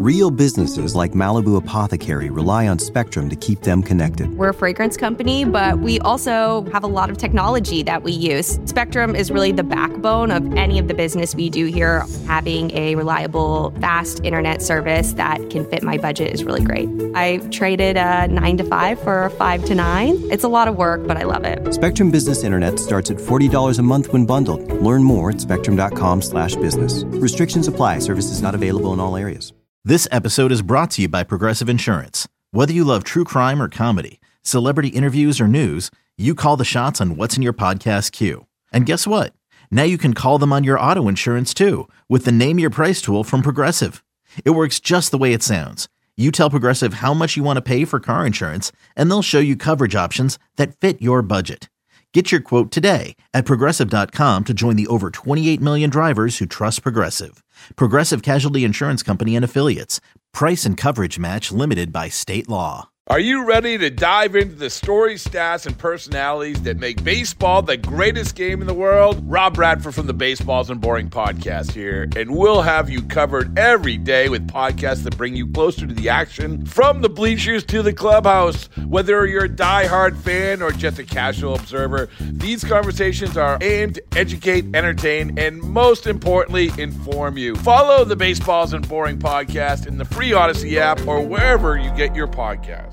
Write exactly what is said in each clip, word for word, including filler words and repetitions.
Real businesses like Malibu Apothecary rely on Spectrum to keep them connected. We're a fragrance company, but we also have a lot of technology that we use. Spectrum is really the backbone of any of the business we do here. Having a reliable, fast internet service that can fit my budget is really great. I traded a nine to five for a five to nine. It's a lot of work, but I love it. Spectrum Business Internet starts at forty dollars a month when bundled. Learn more at spectrum.com slash business. Restrictions apply. Services not available in all areas. This episode is brought to you by Progressive Insurance. Whether you love true crime or comedy, celebrity interviews or news, you call the shots on what's in your podcast queue. And guess what? Now you can call them on your auto insurance too with the Name Your Price tool from Progressive. It works just the way it sounds. You tell Progressive how much you want to pay for car insurance, and they'll show you coverage options that fit your budget. Get your quote today at Progressive dot com to join the over twenty-eight million drivers who trust Progressive. Progressive Casualty Insurance Company and Affiliates. Price and coverage match limited by state law. Are you ready to dive into the stories, stats, and personalities that make baseball the greatest game in the world? Rob Bradford from the Baseballs and Boring podcast here, and we'll have you covered every day with podcasts that bring you closer to the action from the bleachers to the clubhouse. Whether you're a diehard fan or just a casual observer, these conversations are aimed to educate, entertain, and most importantly, inform you. Follow the Baseballs and Boring podcast in the free Odyssey app or wherever you get your podcast.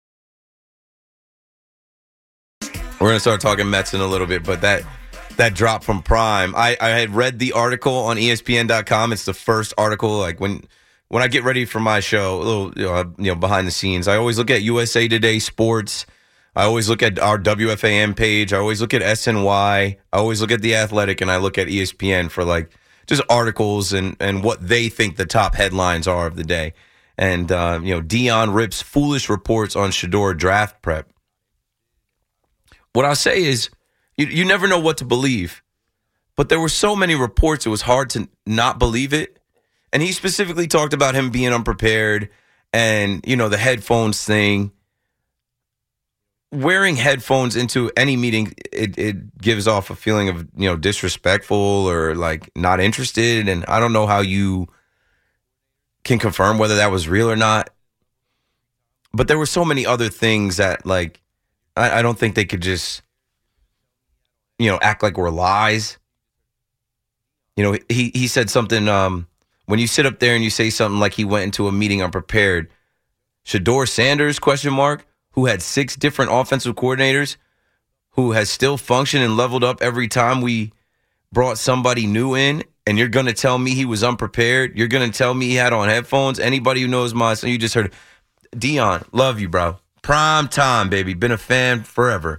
We're going to start talking Mets in a little bit, but that that drop from Prime, I, I had read the article on E S P N dot com. It's the first article. Like when when I get ready for my show, a little you know, you know behind the scenes, I always look at U S A Today Sports. I always look at our W F A M page. I always look at S N Y. I always look at The Athletic, and I look at E S P N for like just articles and, and what they think the top headlines are of the day. And uh, you know, Dion rips foolish reports on Shedeur draft prep. What I'll say is, you, you never know what to believe. But there were so many reports, it was hard to not believe it. And he specifically talked about him being unprepared and, you know, the headphones thing. Wearing headphones into any meeting, it, it gives off a feeling of, you know, disrespectful or, like, not interested. And I don't know how you can confirm whether that was real or not. But there were so many other things that, like, I, I don't think they could just, you know, act like we're lies. You know, he, he said something, um, when you sit up there and you say something like he went into a meeting unprepared, Shedeur Sanders, question mark, who had six different offensive coordinators, who has still functioned and leveled up every time we brought somebody new in, and you're going to tell me he was unprepared? You're going to tell me he had on headphones? Anybody who knows my son, you just heard, Dion, love you, bro. Prime time, baby. Been a fan forever.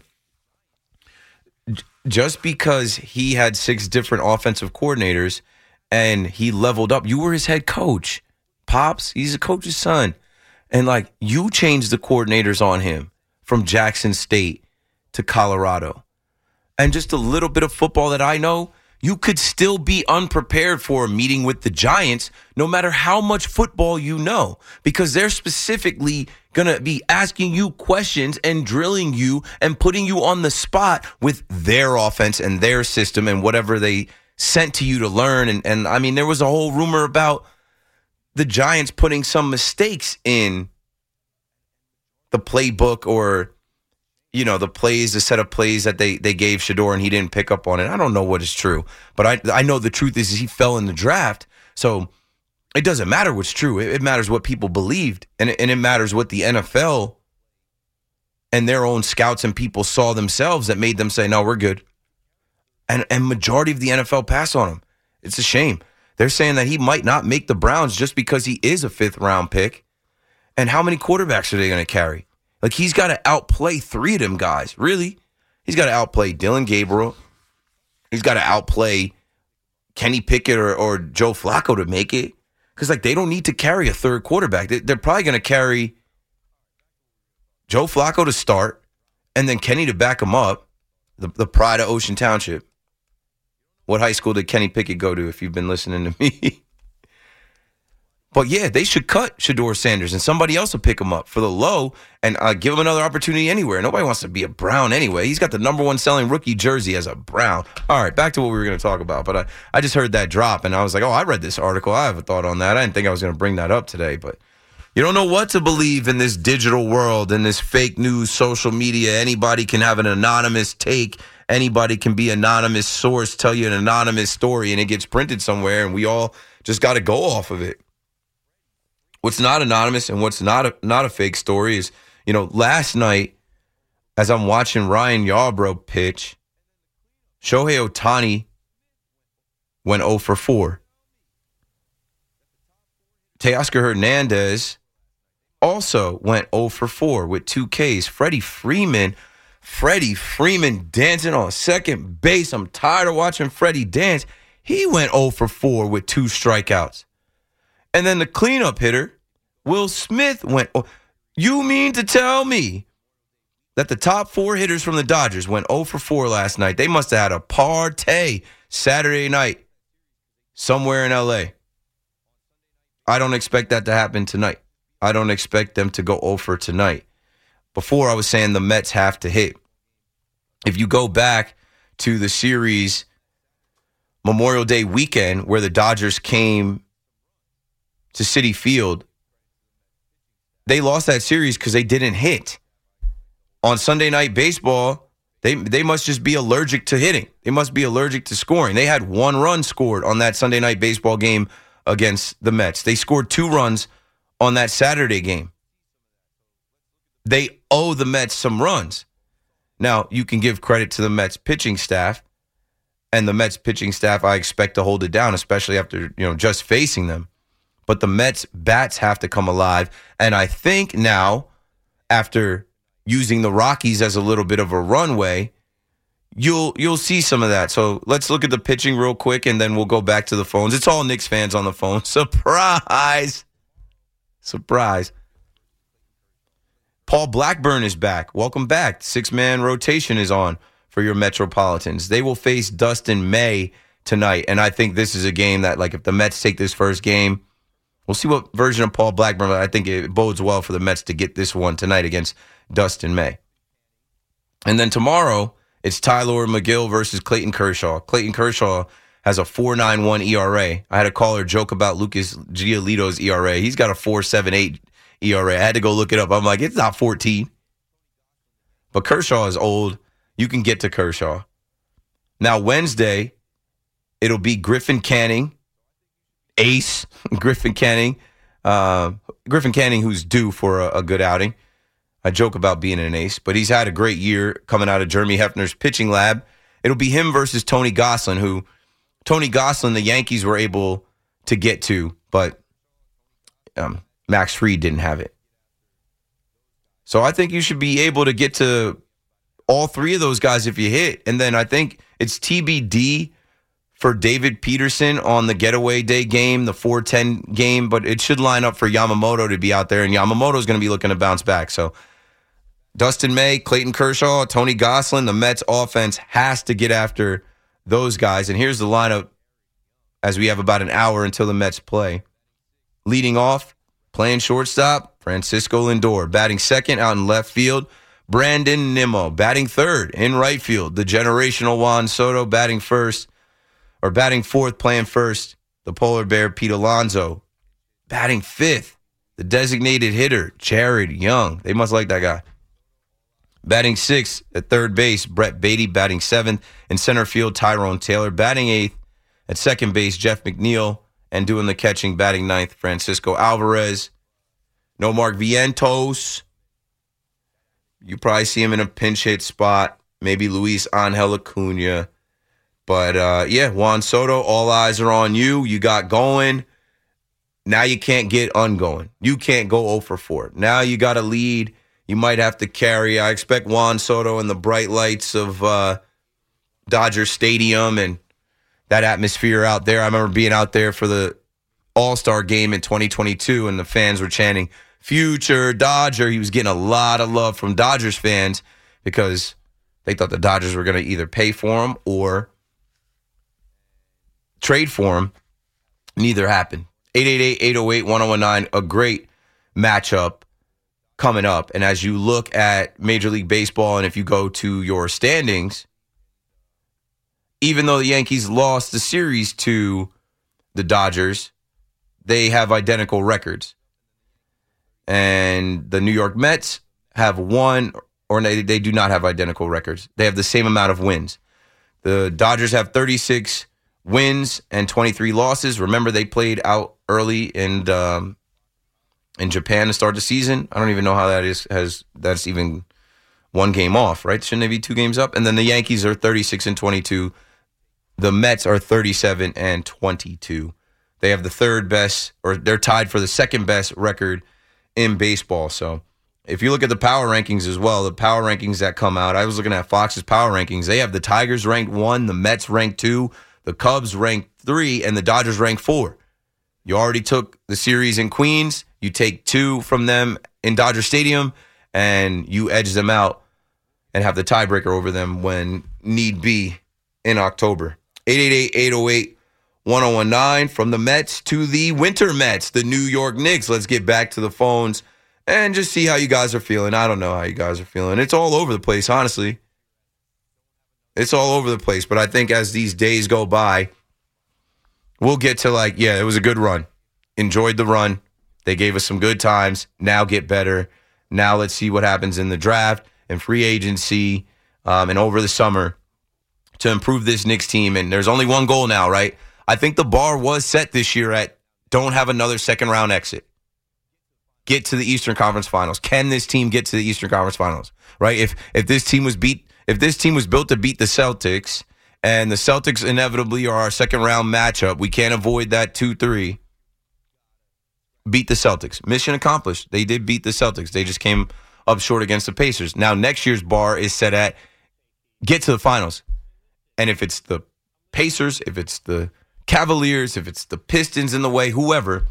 Just because he had six different offensive coordinators and he leveled up, you were his head coach. Pops, he's a coach's son. And, like, you changed the coordinators on him from Jackson State to Colorado. And just a little bit of football that I know, you could still be unprepared for a meeting with the Giants no matter how much football you know, because they're specifically going to be asking you questions and drilling you and putting you on the spot with their offense and their system and whatever they sent to you to learn. And, and I mean, there was a whole rumor about the Giants putting some mistakes in the playbook or, you know, the plays, the set of plays that they, they gave Shedeur and he didn't pick up on it. I don't know what is true, but I I know the truth is he fell in the draft. So it doesn't matter what's true. It, it matters what people believed, and it, and it matters what the N F L and their own scouts and people saw themselves that made them say, no, we're good. And and majority of the N F L pass on him. It's a shame. They're saying that he might not make the Browns just because he is a fifth round pick. And how many quarterbacks are they going to carry? Like, he's got to outplay three of them guys, really. He's got to outplay Dylan Gabriel. He's got to outplay Kenny Pickett or, or Joe Flacco to make it. Because, like, they don't need to carry a third quarterback. They, they're probably going to carry Joe Flacco to start and then Kenny to back him up, the, the pride of Ocean Township. What high school did Kenny Pickett go to, if you've been listening to me? But, yeah, they should cut Shedeur Sanders, and somebody else will pick him up for the low and uh, give him another opportunity anywhere. Nobody wants to be a Brown anyway. He's got the number one selling rookie jersey as a Brown. All right, back to what we were going to talk about. But I, I just heard that drop, and I was like, oh, I read this article. I have a thought on that. I didn't think I was going to bring that up today. But you don't know what to believe in this digital world, in this fake news, social media. Anybody can have an anonymous take. Anybody can be an anonymous source, tell you an anonymous story, and it gets printed somewhere, and we all just got to go off of it. What's not anonymous and what's not a, not a fake story is, you know, last night, as I'm watching Ryan Yarbrough pitch, Shohei Ohtani went oh for four. Teoscar Hernandez also went oh for four with two Ks. Freddie Freeman, Freddie Freeman dancing on second base. I'm tired of watching Freddie dance. He went oh for four with two strikeouts. And then the cleanup hitter, Will Smith, went, oh, you mean to tell me that the top four hitters from the Dodgers went oh for four last night? They must have had a party Saturday night somewhere in L A. I don't expect that to happen tonight. I don't expect them to go oh for tonight. Before I was saying the Mets have to hit. If you go back to the series Memorial Day weekend where the Dodgers came to Citi Field, they lost that series because they didn't hit. On Sunday Night Baseball, they they must just be allergic to hitting. They must be allergic to scoring. They had one run scored on that Sunday Night Baseball game against the Mets. They scored two runs on that Saturday game. They owe the Mets some runs. Now, you can give credit to the Mets pitching staff, and the Mets pitching staff, I expect to hold it down, especially after, you know, just facing them. But the Mets bats have to come alive. And I think now, after using the Rockies as a little bit of a runway, you'll you'll see some of that. So let's look at the pitching real quick, and then we'll go back to the phones. It's all Knicks fans on the phone. Surprise. Surprise. Paul Blackburn is back. Welcome back. Six-man rotation is on for your Metropolitans. They will face Dustin May tonight, and I think this is a game that, like, if the Mets take this first game, we'll see what version of Paul Blackburn, but I think it bodes well for the Mets to get this one tonight against Dustin May. And then tomorrow, it's Tyler McGill versus Clayton Kershaw. Clayton Kershaw has a four point nine one E R A. I had a caller joke about Lucas Giolito's E R A. He's got a four point seven eight E R A. I had to go look it up. I'm like, it's not fourteen. But Kershaw is old. You can get to Kershaw. Now, Wednesday, it'll be Griffin Canning, ace, Griffin Canning. Uh, Griffin Canning, who's due for a, a good outing. I joke about being an ace, but he's had a great year coming out of Jeremy Hefner's pitching lab. It'll be him versus Tony Gosselin, who Tony Gosselin, the Yankees were able to get to, but um, Max Fried didn't have it. So I think you should be able to get to all three of those guys if you hit. And then I think it's T B D for David Peterson on the getaway day game, the four ten game, but it should line up for Yamamoto to be out there, and Yamamoto's going to be looking to bounce back. So Dustin May, Clayton Kershaw, Tony Gosselin, the Mets offense has to get after those guys. And here's the lineup as we have about an hour until the Mets play. Leading off, playing shortstop, Francisco Lindor. Batting second out in left field, Brandon Nimmo. Batting third in right field, the generational Juan Soto. Batting first, or batting fourth, playing first, the polar bear, Pete Alonso. Batting fifth, the designated hitter, Jared Young. They must like that guy. Batting sixth at third base, Brett Beatty. Batting seventh in center field, Tyrone Taylor. Batting eighth at second base, Jeff McNeil. And doing the catching, batting ninth, Francisco Alvarez. No Mark Vientos. You probably see him in a pinch hit spot. Maybe Luis Angel Acuna. But, uh, yeah, Juan Soto, all eyes are on you. You got going. Now you can't get ungoing. You can't go oh for four. Now you got a lead. You might have to carry. I expect Juan Soto in the bright lights of uh, Dodger Stadium and that atmosphere out there. I remember being out there for the All-Star game in twenty twenty-two, and the fans were chanting, "Future Dodger." He was getting a lot of love from Dodgers fans because they thought the Dodgers were going to either pay for him or trade for him. Neither happened. eight eight eight, eight oh eight, one oh one nine, a great matchup coming up. And as you look at Major League Baseball, and if you go to your standings, even though the Yankees lost the series to the Dodgers, they have identical records. And the New York Mets have one, or they, they do not have identical records. They have the same amount of wins. The Dodgers have thirty-six wins and twenty-three losses. Remember, they played out early in um, in Japan to start the season. I don't even know how that is. Has that's even one game off, right? Shouldn't they be two games up? And then the Yankees are thirty-six and twenty-two. The Mets are thirty-seven and twenty-two. They have the third best, or they're tied for the second best record in baseball. So if you look at the power rankings as well, the power rankings that come out, I was looking at Fox's power rankings. They have the Tigers ranked one, the Mets ranked two, the Cubs ranked three, and the Dodgers ranked four. You already took the series in Queens. You take two from them in Dodger Stadium, and you edge them out and have the tiebreaker over them when need be in October. eight eight eight, eight oh eight, one oh one nine. From the Mets to the Winter Mets, the New York Knicks. Let's get back to the phones and just see how you guys are feeling. I don't know how you guys are feeling. It's all over the place, honestly. It's all over the place. But I think as these days go by, we'll get to like, yeah, it was a good run. Enjoyed the run. They gave us some good times. Now get better. Now let's see what happens in the draft and free agency um, and over the summer to improve this Knicks team. And there's only one goal now, right? I think the bar was set this year at don't have another second round exit. Get to the Eastern Conference Finals. Can this team get to the Eastern Conference Finals? Right? If if this team was beat, if this team was built to beat the Celtics, and the Celtics inevitably are our second round matchup, we can't avoid that two three. Beat the Celtics. Mission accomplished. They did beat the Celtics. They just came up short against the Pacers. Now next year's bar is set at get to the finals. And if it's the Pacers, if it's the Cavaliers, if it's the Pistons in the way, whoever,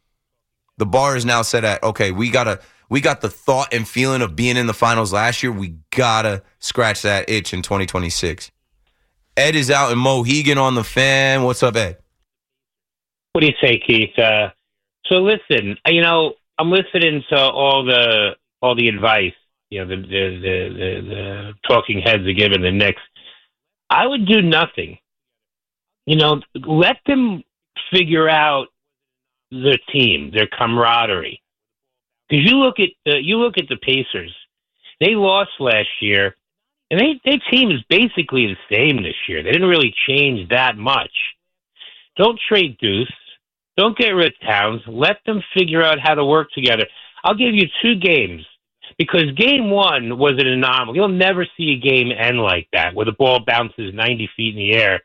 the bar is now set at, okay, we gotta we got the thought and feeling of being in the finals last year. We gotta scratch that itch in twenty twenty-six. Ed is out in Mohegan on the Fan. What's up, Ed? What do you say, Keith? Uh, so listen, you know, I'm listening to all the all the advice, you know, the the the, the, the talking heads are giving the Knicks. I would do nothing. You know, let them figure out their team, their camaraderie. Because you look at the you look at the Pacers, they lost last year, and they their team is basically the same this year. They didn't really change that much. Don't trade Deuce. Don't get rid of Towns. Let them figure out how to work together. I'll give you two games, because game one was an anomaly. You'll never see a game end like that, where the ball bounces ninety feet in the air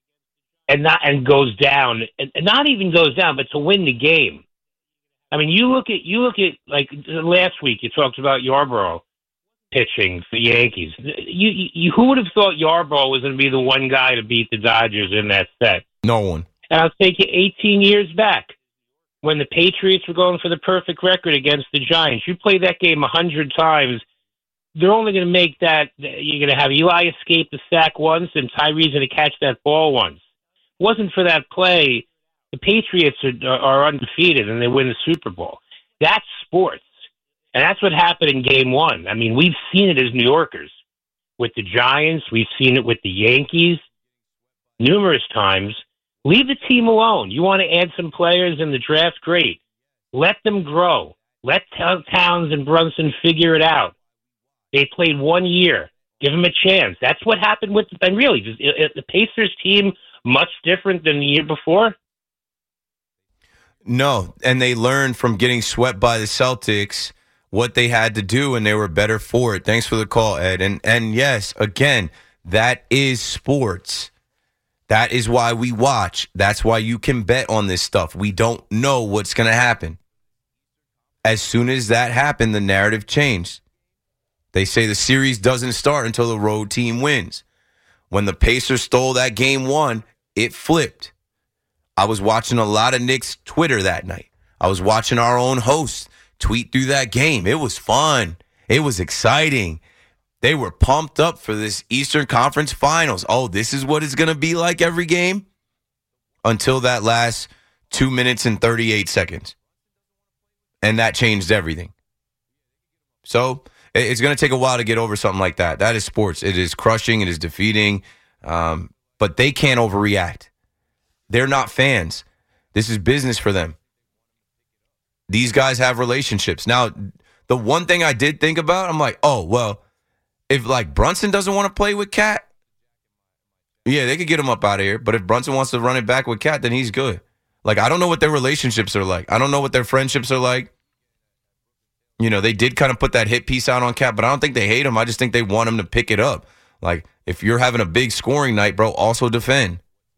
and not and goes down, and not even goes down, but to win the game. I mean, you look at you look at like last week. You talked about Yarbrough pitching for the Yankees. You, you who would have thought Yarbrough was going to be the one guy to beat the Dodgers in that set? No one. And I'll take you eighteen years back when the Patriots were going for the perfect record against the Giants. You play that game a hundred times, they're only going to make that. You're going to have Eli escape the sack once and Tyree's going to catch that ball once. It wasn't for that play, the Patriots are, are undefeated and they win the Super Bowl. That's sports. And that's what happened in game one. I mean, we've seen it as New Yorkers with the Giants. We've seen it with the Yankees numerous times. Leave the team alone. You want to add some players in the draft? Great. Let them grow. Let Towns and Brunson figure it out. They played one year. Give them a chance. That's what happened with, and really, is the Pacers team much different than the year before? No, and they learned from getting swept by the Celtics what they had to do, and they were better for it. Thanks for the call, Ed. And and yes, again, that is sports. That is why we watch. That's why you can bet on this stuff. We don't know what's going to happen. As soon as that happened, the narrative changed. They say the series doesn't start until the road team wins. When the Pacers stole that game one, it flipped. I was watching a lot of Knicks Twitter that night. I was watching our own host tweet through that game. It was fun. It was exciting. They were pumped up for this Eastern Conference Finals. Oh, this is what it's going to be like every game? Until that last two minutes and thirty-eight seconds. And that changed everything. So it's going to take a while to get over something like that. That is sports. It is crushing. It is defeating. Um, but they can't overreact. They're not fans. This is business for them. These guys have relationships. Now, the one thing I did think about, I'm like, oh, well, if like Brunson doesn't want to play with Cat, yeah, they could get him up out of here. But if Brunson wants to run it back with Cat, then he's good. Like, I don't know what their relationships are like. I don't know what their friendships are like. You know, they did kind of put that hit piece out on Cat, but I don't think they hate him. I just think they want him to pick it up. Like, if you're having a big scoring night, bro, also defend.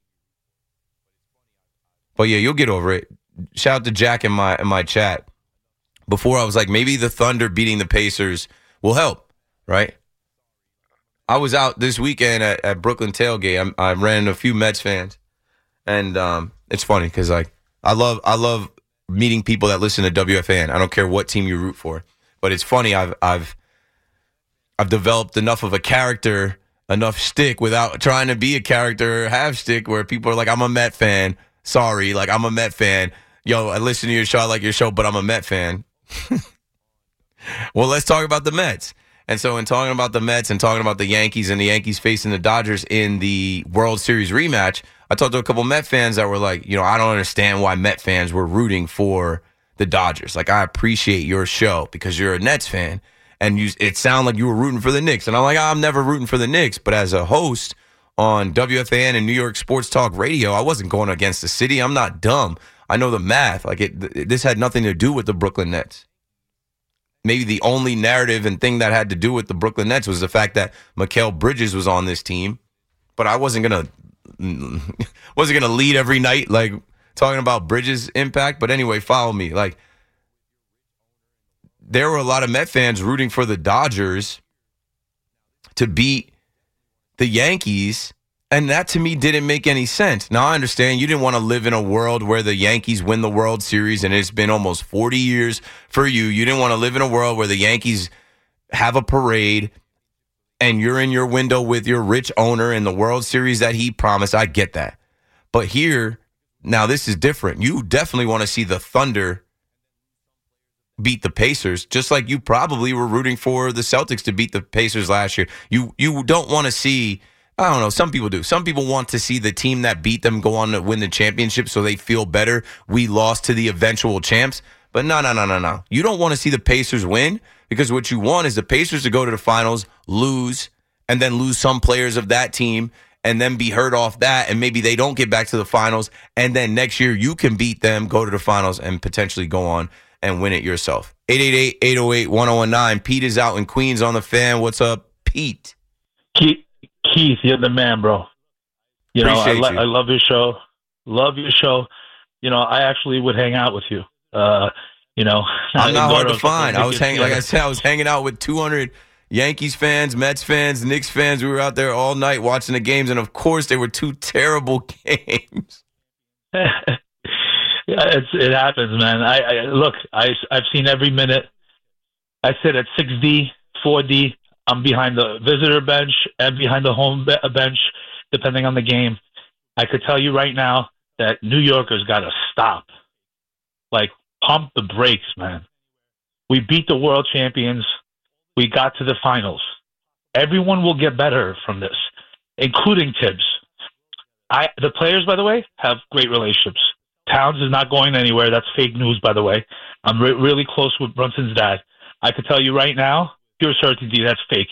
But yeah, you'll get over it. Shout out to Jack in my in my chat. Before I was like, maybe the Thunder beating the Pacers will help, right? I was out this weekend at, at Brooklyn Tailgate. I, I ran into a few Mets fans, and um, it's funny because like I love I love meeting people that listen to W F A N. I don't care what team you root for, but it's funny. I've I've I've developed enough of a character, enough stick without trying to be a character or have stick where people are like, I'm a Met fan. Sorry, like I'm a Met fan. Yo, I listen to your show, I like your show, but I'm a Met fan. Well, let's talk about the Mets. And so in talking about the Mets and talking about the Yankees and the Yankees facing the Dodgers in the World Series rematch, I talked to a couple Met fans that were like, you know, I don't understand why Met fans were rooting for the Dodgers. Like, I appreciate your show because you're a Nets fan. And you, it sounded like you were rooting for the Knicks. And I'm like, I'm never rooting for the Knicks. But as a host on W F A N and New York Sports Talk Radio, I wasn't going against the city. I'm not dumb. I know the math. Like it, this had nothing to do with the Brooklyn Nets. Maybe the only narrative and thing that had to do with the Brooklyn Nets was the fact that Mikal Bridges was on this team. But I wasn't gonna wasn't gonna lead every night like talking about Bridges' impact. But anyway, follow me. Like there were a lot of Met fans rooting for the Dodgers to beat the Yankees. And that to me didn't make any sense. Now, I understand you didn't want to live in a world where the Yankees win the World Series and it's been almost forty years for you. You didn't want to live in a world where the Yankees have a parade and you're in your window with your rich owner in the World Series that he promised. I get that. But here, now this is different. You definitely want to see the Thunder beat the Pacers, just like you probably were rooting for the Celtics to beat the Pacers last year. You, you don't want to see... I don't know. Some people do. Some people want to see the team that beat them go on to win the championship so they feel better. We lost to the eventual champs. But no, no, no, no, no. You don't want to see the Pacers win because what you want is the Pacers to go to the finals, lose, and then lose some players of that team and then be hurt off that. And maybe they don't get back to the finals. And then next year you can beat them, go to the finals, and potentially go on and win it yourself. eight eight eight, eight oh eight, one oh one nine. Pete is out in Queens on the Fan. What's up, Pete? Keith. Keith, you're the man, bro. You know, I, Appreciate lo- you. I love your show. Love your show. You know, I actually would hang out with you. Uh, you know, I'm not go hard to a- find. I was yeah. hanging, like I said, I was hanging out with two hundred Yankees fans, Mets fans, Knicks fans. We were out there all night watching the games, and of course, they were two terrible games. Yeah, it's, it happens, man. I, I look. I I've seen every minute. I sit at six D, four D. I'm behind the visitor bench and behind the home be- bench, depending on the game. I could tell you right now that New Yorkers got to stop. Like, pump the brakes, man. We beat the world champions. We got to the finals. Everyone will get better from this, including Tibbs. I, the players, by the way, have great relationships. Towns is not going anywhere. That's fake news, by the way. I'm re- really close with Brunson's dad. I could tell you right now, pure certainty, that's fake.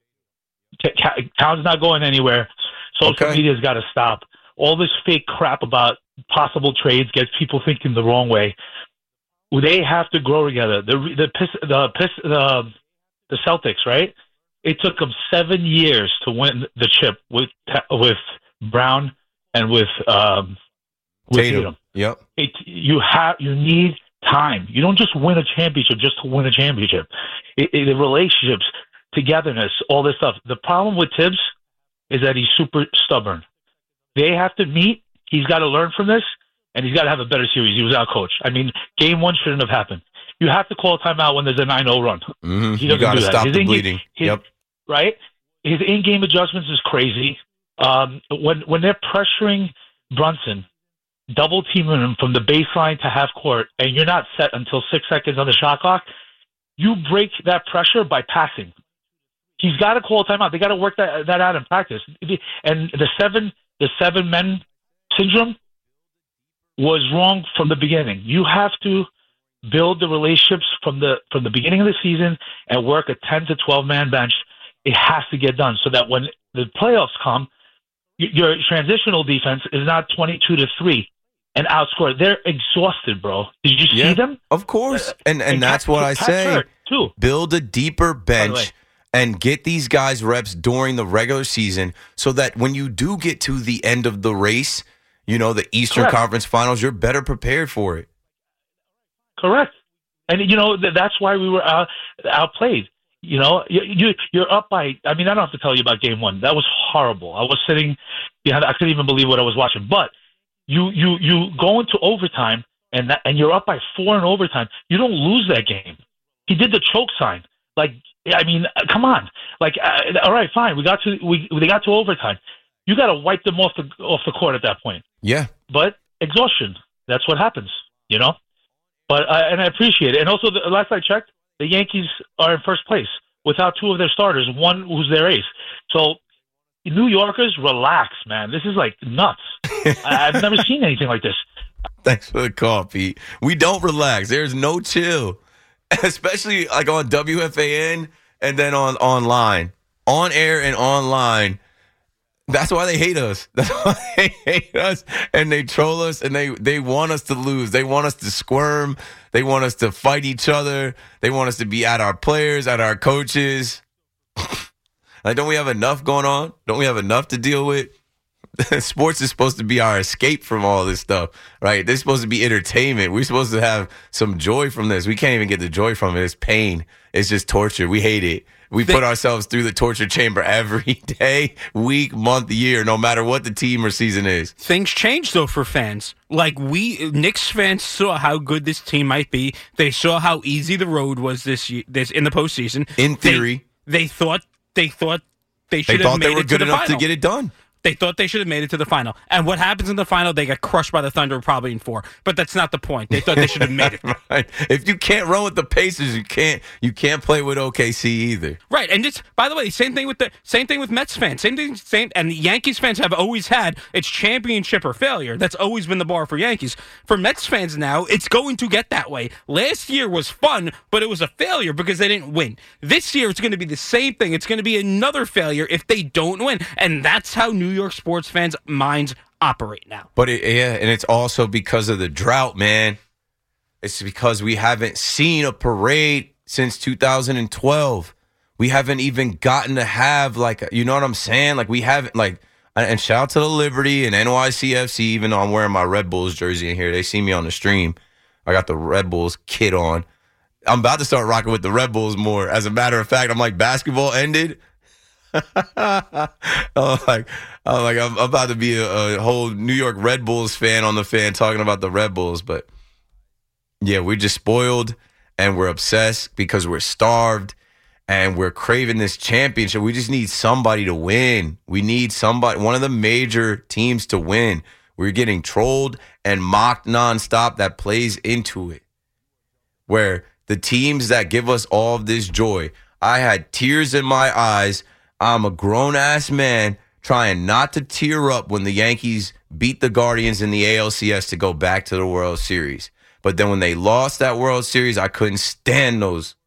T- Town's not going anywhere. Social Okay. media's got to stop. All this fake crap about possible trades gets people thinking the wrong way. They have to grow together. The the piss, the piss, the the Celtics, right? It took them seven years to win the chip with with Brown and with um, with Tatum. Tatum. Yep. It, you have you need time. You don't just win a championship just to win a championship. It, it, the relationships, togetherness, all this stuff. The problem with Tibbs is that he's super stubborn. They have to meet. He's got to learn from this, and he's got to have a better series. He was our coach. I mean, game one shouldn't have happened. You have to call a timeout when there's a nine oh run. Mm-hmm. He You doesn't got to do that. stop His the in-game- bleeding. his- Yep. Right? His in-game adjustments is crazy. Um, when when they're pressuring Brunson, double teaming him from the baseline to half court, and you're not set until six seconds on the shot clock, you break that pressure by passing. He's got to call a timeout. They got to work that that out in practice. And the seven the seven men syndrome was wrong from the beginning. You have to build the relationships from the from the beginning of the season and work a ten to twelve man bench. It has to get done so that when the playoffs come, your transitional defense is not twenty-two to three and outscored. They're exhausted, bro. Did you yeah, see them? Of course. And and, and that's Pat, what I Pat say. Hurt, too. Build a deeper bench and get these guys reps during the regular season so that when you do get to the end of the race, you know, the Eastern Correct. Conference Finals, you're better prepared for it. Correct. And, you know, that's why we were out, outplayed. You know, you, you, you're up by, I mean, I don't have to tell you about game one. That was horrible. I was sitting, yeah, I couldn't even believe what I was watching. But you you, you go into overtime, and that, and you're up by four in overtime. You don't lose that game. He did the choke sign. Like, I mean, come on. Like, uh, all right, fine. We got to we they got to overtime. You got to wipe them off the off the court at that point. Yeah. But exhaustion. That's what happens, you know? But uh, and I appreciate it. And also, the last I checked, the Yankees are in first place without two of their starters, one who's their ace. So, New Yorkers, relax, man. This is like nuts. I, I've never seen anything like this. Thanks for the call, Pete. We don't relax. There's no chill, especially like on W F A N and then on online, on air and online. That's why they hate us. That's why they hate us, and they troll us, and they, they want us to lose. They want us to squirm. They want us to fight each other. They want us to be at our players, at our coaches. Like, don't we have enough going on? Don't we have enough to deal with? Sports is supposed to be our escape from all this stuff, right? They're supposed to be entertainment. We're supposed to have some joy from this. We can't even get the joy from it. It's pain. It's just torture. We hate it. We put ourselves through the torture chamber every day, week, month, year, no matter what the team or season is. Things change, though, for fans. Like, we, Knicks fans saw how good this team might be. They saw how easy the road was this year, this in the postseason. In theory. They, they thought they thought they should they have thought made they were it good to the enough final. to get it done. They thought they should have made it to the final. And what happens in the final, they get crushed by the Thunder probably in four. But that's not the point. They thought they should have made it. Right. If you can't run with the Pacers, you can't you can't play with O K C either. Right. And just by the way, same thing with the same thing with Mets fans. Same thing same and the Yankees fans have always had it's championship or failure. That's always been the bar for Yankees. For Mets fans now, it's going to get that way. Last year was fun, but it was a failure because they didn't win. This year it's going to be the same thing. It's going to be another failure if they don't win. And that's how New York sports fans minds operate now. But it, yeah, and it's also because of the drought, man. It's because we haven't seen a parade since two thousand twelve. We haven't even gotten to have, like, you know what I'm saying? Like, we haven't, like, and shout out to the Liberty and N Y C F C, even though I'm wearing my Red Bulls jersey in here. They see me on the stream. I got the Red Bulls kit on. I'm about to start rocking with the Red Bulls more. As a matter of fact, I'm like, basketball ended. I'm like, I'm like, I'm about to be a, a whole New York Red Bulls fan on the fan talking about the Red Bulls. But yeah, we're just spoiled and we're obsessed because we're starved and we're craving this championship. We just need somebody to win. We need somebody, one of the major teams to win. We're getting trolled and mocked nonstop. That plays into it. Where the teams that give us all of this joy, I had tears in my eyes. I'm a grown-ass man trying not to tear up when the Yankees beat the Guardians in the A L C S to go back to the World Series. But then when they lost that World Series, I couldn't stand those.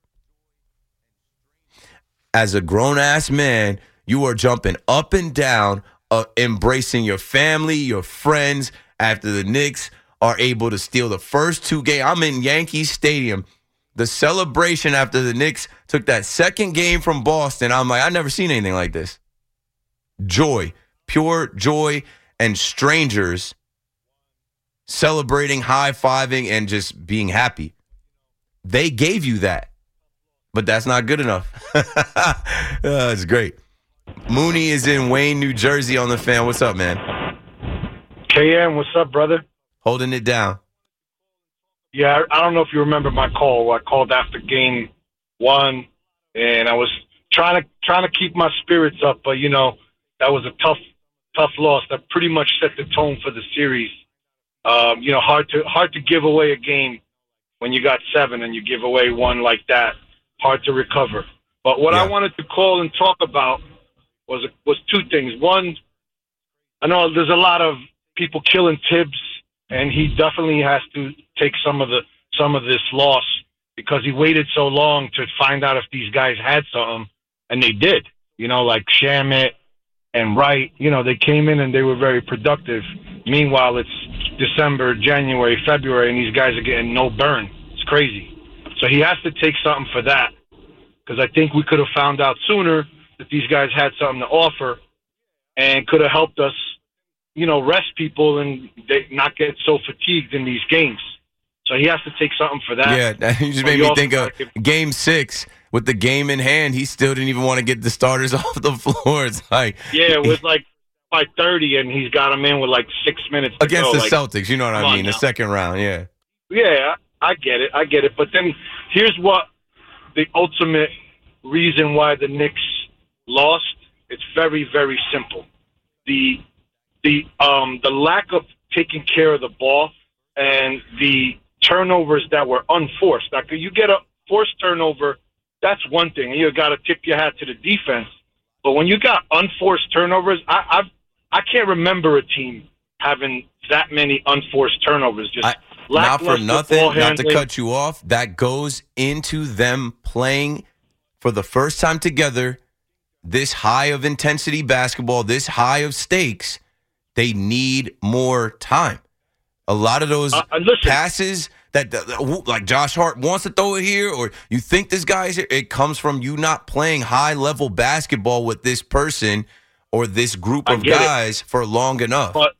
As a grown-ass man, you are jumping up and down, uh, embracing your family, your friends, after the Knicks are able to steal the first two games. I'm in Yankee Stadium. The celebration after the Knicks took that second game from Boston, I'm like, I've never seen anything like this. Joy, pure joy, and strangers celebrating, high-fiving, and just being happy. They gave you that, but that's not good enough. uh, it's great. Mooney is in Wayne, New Jersey on the fan. What's up, man? K M, what's up, brother? Holding it down. Yeah, I don't know if you remember my call. I called after game one, and I was trying to trying to keep my spirits up, but you know that was a tough tough loss that pretty much set the tone for the series. Um, you know, hard to hard to give away a game when you got seven and you give away one like that. Hard to recover. But what Yeah. I wanted to call and talk about was was two things. One, I know there's a lot of people killing Tibbs, and he definitely has to take some of the some of this loss because he waited so long to find out if these guys had something, and they did. You know, like Shamet and Wright, you know, they came in and they were very productive. Meanwhile, it's December, January, February, and these guys are getting no burn. It's crazy. So he has to take something for that because I think we could have found out sooner that these guys had something to offer and could have helped us, you know, rest people and they not get so fatigued in these games. So he has to take something for that. Yeah, that- you just But made you me also think of gotta give- game six with the game in hand. He still didn't even want to get the starters off the floor. It's like Yeah, it was like by thirty, and he's got him in with like six minutes to against go. the Like, Celtics. You know what come I on mean? The now. second round, yeah. Yeah, I get it. I get it. But then here's what the ultimate reason why the Knicks lost. It's very, very simple. The the um the lack of taking care of the ball and the turnovers that were unforced. Like you get a forced turnover, that's one thing. You got to tip your hat to the defense. But when you got unforced turnovers, I I've, I can't remember a team having that many unforced turnovers. Just I, not for lackluster nothing, ball not to handling. cut you off. That goes into them playing for the first time together. This high of intensity basketball, this high of stakes, they need more time. A lot of those Uh, uh, listen. passes that, that like Josh Hart wants to throw it here, or you think this guy is here, it comes from you not playing high level basketball with this person or this group I of get it. guys for long enough. But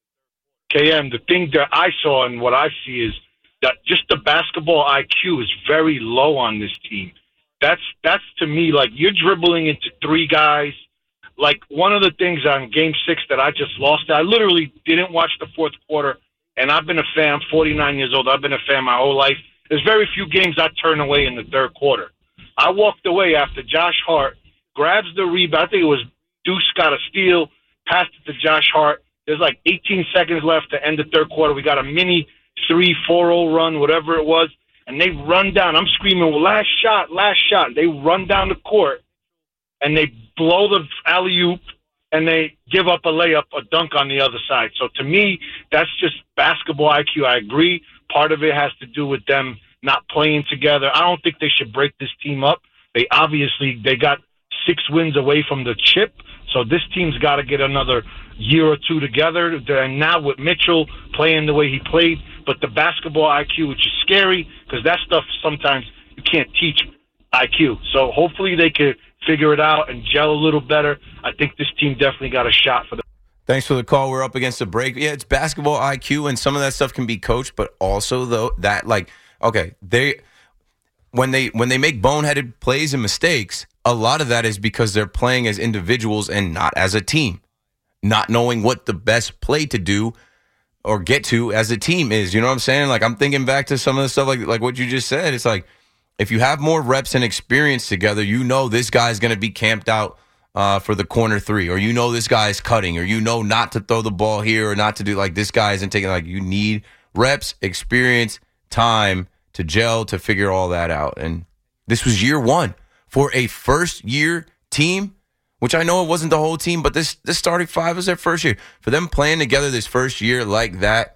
K M, the thing that I saw and what I see is that just the basketball I Q is very low on this team. That's that's to me like you're dribbling into three guys. Like one of the things on Game Six that I just lost, I literally didn't watch the fourth quarter, and I've been a fan. I'm forty-nine years old. I've been a fan my whole life. There's very few games I turn away in the third quarter. I walked away after Josh Hart grabs the rebound. I think it was Deuce got a steal, passed it to Josh Hart. There's like eighteen seconds left to end the third quarter. We got a mini three four oh run, whatever it was, and they run down. I'm screaming, well, last shot, last shot. They run down the court, and they blow the alley-oop, and they give up a layup, a dunk on the other side. So to me, that's just basketball I Q. I agree. Part of it has to do with them not playing together. I don't think they should break this team up. They obviously, they got six wins away from the chip, so this team's got to get another year or two together. And now with Mitchell playing the way he played, but the basketball I Q, which is scary because that stuff sometimes you can't teach I Q. So hopefully they could figure it out and gel a little better. I think this team definitely got a shot for the. Thanks for the call. We're up against the break. Yeah, it's basketball I Q, and some of that stuff can be coached, but also though that like okay, they when they when they make boneheaded plays and mistakes, a lot of that is because they're playing as individuals and not as a team, not knowing what the best play to do or get to as a team is. You know what I'm saying? Like I'm thinking back to some of the stuff like like what you just said. It's like if you have more reps and experience together, you know this guy's going to be camped out uh, for the corner three, or you know this guy's cutting, or you know not to throw the ball here or not to do like this guy isn't taking. Like you need reps, experience, time to gel to figure all that out. And this was year one for a first year team, which I know it wasn't the whole team, but this this starting five was their first year. For them playing together this first year like that,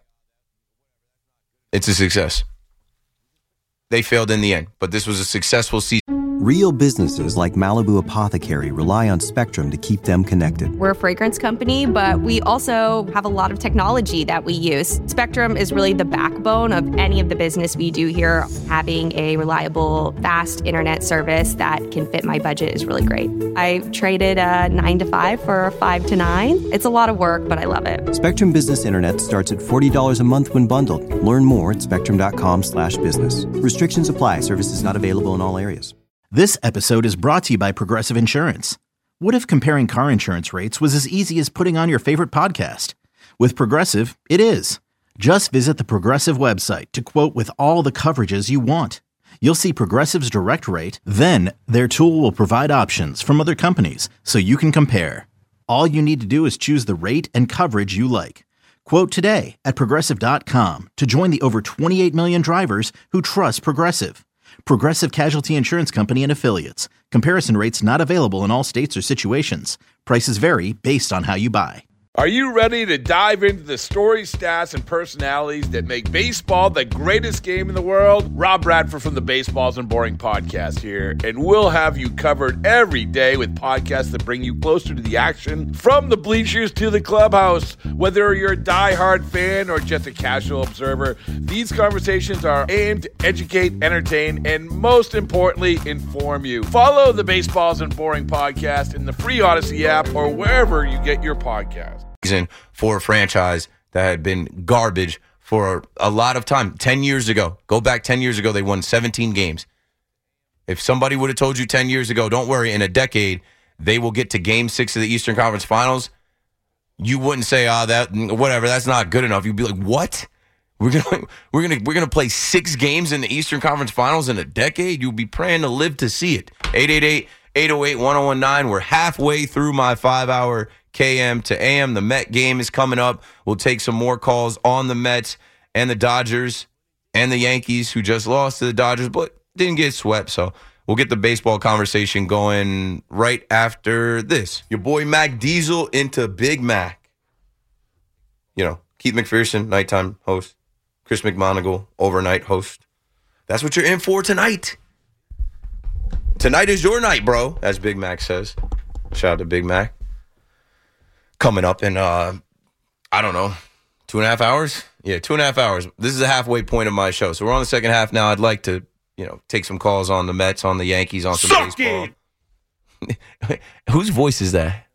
it's a success. They failed in the end, but this was a successful season. Real businesses like Malibu Apothecary rely on Spectrum to keep them connected. We're a fragrance company, but we also have a lot of technology that we use. Spectrum is really the backbone of any of the business we do here. Having a reliable, fast internet service that can fit my budget is really great. I traded a nine to five for a five to nine. It's a lot of work, but I love it. Spectrum Business Internet starts at forty dollars a month when bundled. Learn more at spectrum.com slash business. Restrictions apply. Services not available in all areas. This episode is brought to you by Progressive Insurance. What if comparing car insurance rates was as easy as putting on your favorite podcast? With Progressive, it is. Just visit the Progressive website to quote with all the coverages you want. You'll see Progressive's direct rate, then their tool will provide options from other companies so you can compare. All you need to do is choose the rate and coverage you like. Quote today at Progressive dot com to join the over twenty-eight million drivers who trust Progressive. Progressive Casualty Insurance Company and Affiliates. Comparison rates not available in all states or situations. Prices vary based on how you buy. Are you ready to dive into the stories, stats, and personalities that make baseball the greatest game in the world? Rob Bradford from the Baseballs and Boring podcast here, and we'll have you covered every day with podcasts that bring you closer to the action, from the bleachers to the clubhouse. Whether you're a diehard fan or just a casual observer, these conversations are aimed to educate, entertain, and most importantly, inform you. Follow the Baseballs and Boring podcast in the free Odyssey app or wherever you get your podcasts. For a franchise that had been garbage for a lot of time. ten years ago, go back ten years ago, they won seventeen games. If somebody would have told you ten years ago, don't worry, in a decade, they will get to game six of the Eastern Conference Finals, you wouldn't say, ah, oh, that, whatever, that's not good enough. You'd be like, what? We're gonna, we're gonna, we're gonna play six games in the Eastern Conference Finals in a decade? You'll be praying to live to see it. eight eight eight, eight oh eight, one oh one nine. We're halfway through my five-hour K M to A M. The Met game is coming up. We'll take some more calls on the Mets and the Dodgers and the Yankees, who just lost to the Dodgers but didn't get swept. So we'll get the baseball conversation going right after this. Your boy Mac Diesel into Big Mac. You know, Keith McPherson, nighttime host. Chris McMonagle, overnight host. That's what you're in for tonight. Tonight is your night, bro, as Big Mac says. Shout out to Big Mac. Coming up in, uh, I don't know, two and a half hours? Yeah, two and a half hours. This is the halfway point of my show. So we're on the second half now. I'd like to, you know, take some calls on the Mets, on the Yankees, on some Suck baseball. Whose voice is that?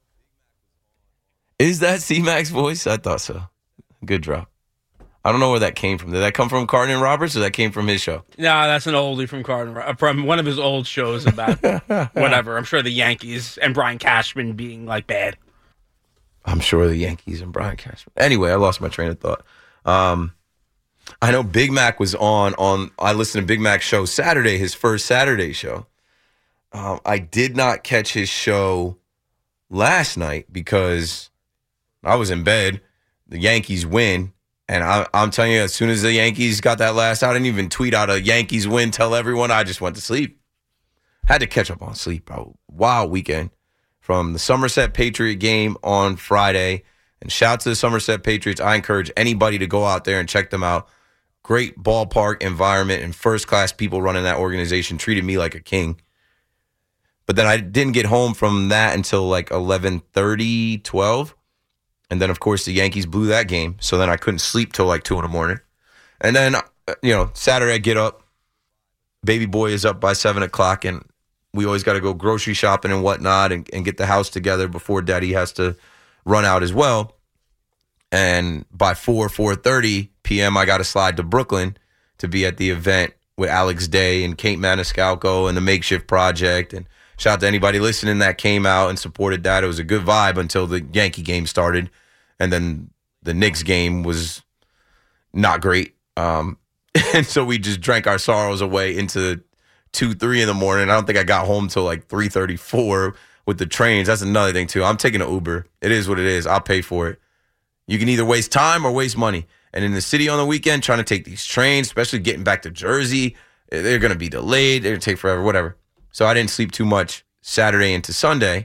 Is that C-Mac's voice? I thought so. Good drop. I don't know where that came from. Did that come from Carden Roberts, or that came from his show? No, that's an oldie from Carden, from one of his old shows about whatever. I'm sure the Yankees and Brian Cashman being like bad. I'm sure the Yankees and Brian Cashman. Anyway, I lost my train of thought. Um, I know Big Mac was on, on, I listened to Big Mac's show Saturday, his first Saturday show. Um, I did not catch his show last night because I was in bed. The Yankees win. And I, I'm telling you, as soon as the Yankees got that last out, I didn't even tweet out a Yankees win, tell everyone. I just went to sleep. Had to catch up on sleep, bro. Wild weekend. From the Somerset Patriot game on Friday. And shout out to the Somerset Patriots. I encourage anybody to go out there and check them out. Great ballpark environment and first-class people running that organization. Treated me like a king. But then I didn't get home from that until like eleven thirty, twelve. And then, of course, the Yankees blew that game. So then I couldn't sleep till like two in the morning. And then, you know, Saturday I get up. Baby boy is up by seven o'clock, and we always got to go grocery shopping and whatnot and, and get the house together before Daddy has to run out as well. And by four, four thirty p.m., I got to slide to Brooklyn to be at the event with Alex Day and Kate Maniscalco and the Makeshift Project. And shout out to anybody listening that came out and supported that. It was a good vibe until the Yankee game started. And then the Knicks game was not great. Um, and so we just drank our sorrows away into two, three in the morning. I don't think I got home till like three thirty-four with the trains. That's another thing, too. I'm taking an Uber. It is what it is. I'll pay for it. You can either waste time or waste money. And in the city on the weekend, trying to take these trains, especially getting back to Jersey, they're going to be delayed. They're going to take forever, whatever. So I didn't sleep too much Saturday into Sunday.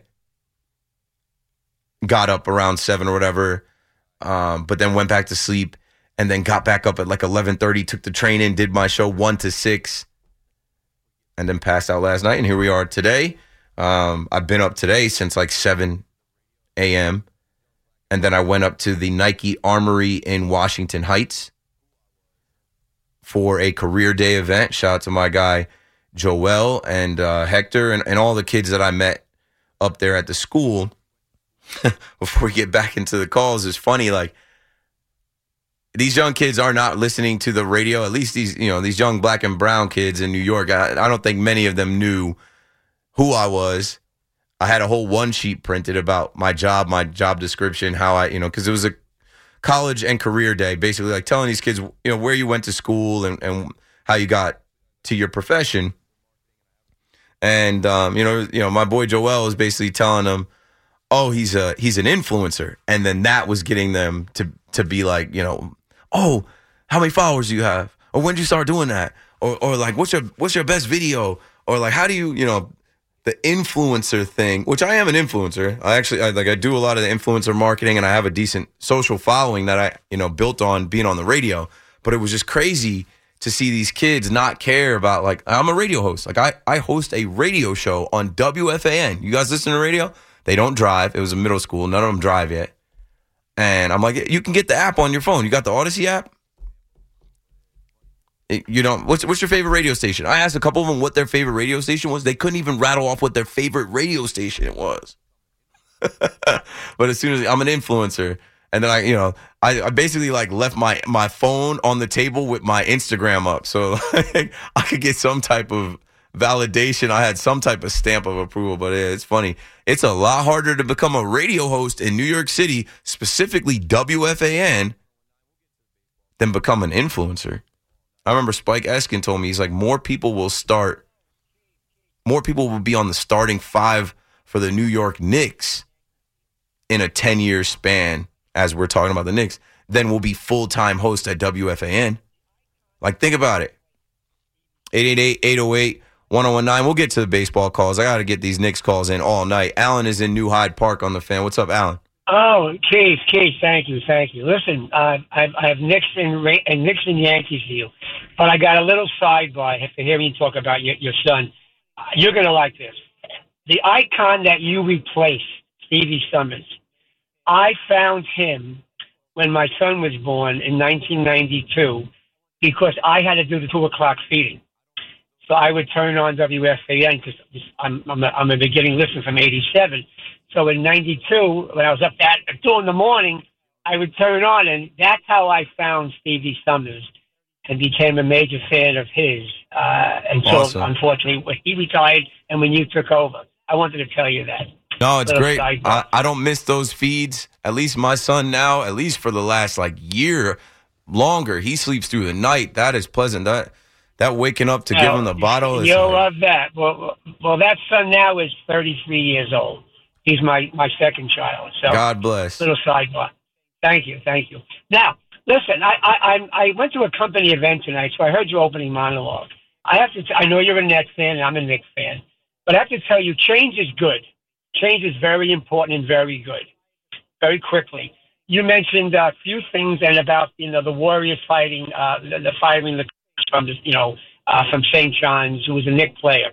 Got up around seven or whatever, um, but then went back to sleep and then got back up at like eleven thirty, took the train in, did my show one to six. And then passed out last night, and here we are today. Um, I've been up today since like seven a.m., and then I went up to the Nike Armory in Washington Heights for a career day event. Shout out to my guy Joel and uh, Hector and, and all the kids that I met up there at the school. Before we get back into the calls, it's funny, like, these young kids are not listening to the radio. At least these, you know, these young black and brown kids in New York, I, I don't think many of them knew who I was. I had a whole one sheet printed about my job, my job description, how I, you know, because it was a college and career day, basically like telling these kids, you know, where you went to school and, and how you got to your profession. And, um, you know, you know, my boy Joel was basically telling them, oh, he's a he's an influencer, and then that was getting them to to be like, you know, oh, how many followers do you have, or when did you start doing that, or or like what's your what's your best video, or like how do you you know the influencer thing, which I am an influencer. I actually I, like I do a lot of the influencer marketing, and I have a decent social following that I you know built on being on the radio. But it was just crazy to see these kids not care about, like, I'm a radio host. Like I I host a radio show on W F A N. You guys listen to radio? They don't drive. It was a middle school. None of them drive yet. And I'm like, you can get the app on your phone. You got the Odyssey app? You know, what's what's your favorite radio station? I asked a couple of them what their favorite radio station was. They couldn't even rattle off what their favorite radio station was. But as soon as I'm an influencer, and then I, you know, I, I basically like left my my phone on the table with my Instagram up, so like, I could get some type of validation. I had some type of stamp of approval. But yeah, it's funny. It's a lot harder to become a radio host in New York City, specifically W F A N, than become an influencer. I remember Spike Eskin told me, he's like, more people will start, more people will be on the starting five for the New York Knicks in a ten-year span, as we're talking about the Knicks, than will be full-time hosts at W F A N. Like, think about it. eight eight eight, eight oh eight, one oh one nine. We'll get to the baseball calls. I got to get these Knicks calls in all night. Alan is in New Hyde Park on the Fan. What's up, Alan? Oh, Keith, Keith, thank you, thank you. Listen, uh, I, I have Knicks and, Ra- and Knicks and Yankees for you, but I got a little sidebar after hearing you talk about your, your son. Uh, you're going to like this. The icon that you replaced, Stevie Summers, I found him when my son was born in nineteen ninety-two because I had to do the two o'clock feeding. So I would turn on W F A N because I'm, I'm, a, I'm a beginning listener from eighty-seven. So in ninety-two, when I was up at two in the morning, I would turn on, and that's how I found Stevie Summers and became a major fan of his. Uh, until, Awesome. unfortunately, when he retired and when you took over. I wanted to tell you that. No, it's Little great. side I, note. I don't miss those feeds. At least my son now, at least for the last like year longer, he sleeps through the night. That is pleasant. That that waking up to give him the bottle is You'll like, love that. Well, well, that son now is thirty-three years old. He's my, my second child. So God bless. Little sidebar. Thank you, thank you. Now, listen, I I I'm- I went to a company event tonight, so I heard your opening monologue. I have to. T- I know you're a Nets fan, and I'm a Knicks fan, but I have to tell you, change is good. Change is very important and very good. Very quickly, you mentioned a few things, and about you know the Warriors fighting, uh, the, the firing the from the, you know uh, from Saint John's, who was a Knicks player,